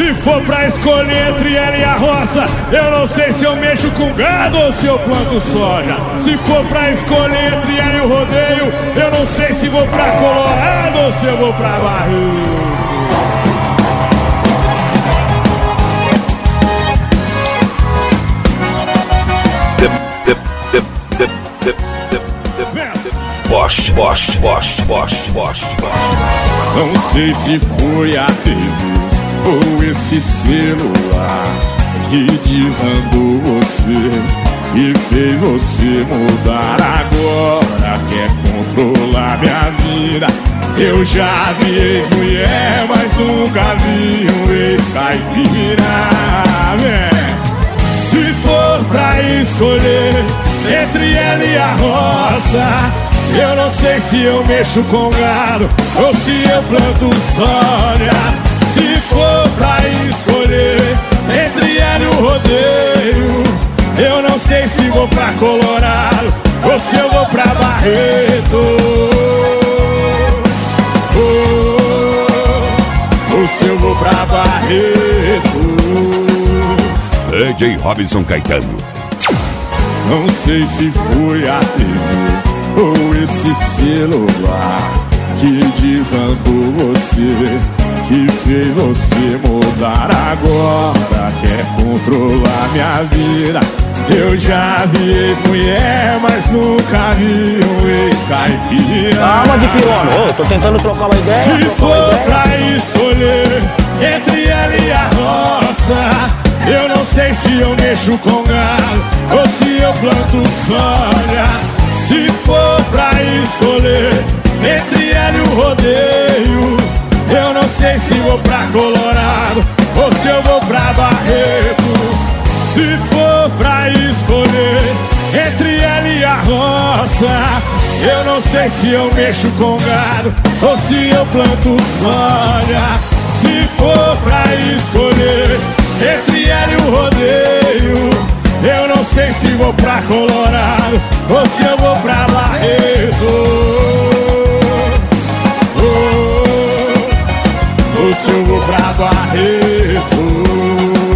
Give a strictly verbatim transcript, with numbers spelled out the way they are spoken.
Se for pra escolher entre ela e a roça, eu não sei se eu mexo com gado ou se eu planto soja. Se for pra escolher entre ela e o rodeio, eu não sei se vou pra Colorado ou se eu vou pra Barreiro. Bosch, Bosch, Bosch, Bosch, Bosch, Bosch. Não sei se foi a T V ou esse celular que desandou você e fez você mudar. Agora quer controlar minha vida. Eu já vi ex-mulher, mas nunca vi um ex-caipira. Se for pra escolher entre ela e a roça, eu não sei se eu mexo com gado ou se eu planto soja. Se for pra escolher entre ela e o rodeio, eu não sei se vou pra Colorado ou se eu vou pra Barreto. Oh, ou se eu vou pra Barreto. D J Robson Caetano. Não sei se foi a T V ou esse celular que desandou você, que fez você mudar. Agora quer controlar minha vida. Eu já vi ex-mulher, mas nunca vi um ex-caipira. Calma de pilono, ô, tô tentando trocar uma ideia. Se for pra escolher entre ela e a roça, eu não sei se eu mexo com gado ou se eu planto soja. Se for pra escolher entre ela e o rodeio, eu não sei se vou pra Colorado ou se eu vou pra Barretos. Se for pra escolher entre ela e a roça, eu não sei se eu mexo com gado ou se eu planto soja. Se for pra escolher entre ela e o rodeio, eu não sei se vou pra Colorado ou se eu vou pra Barreto. Oh, ou se eu vou pra Barreto.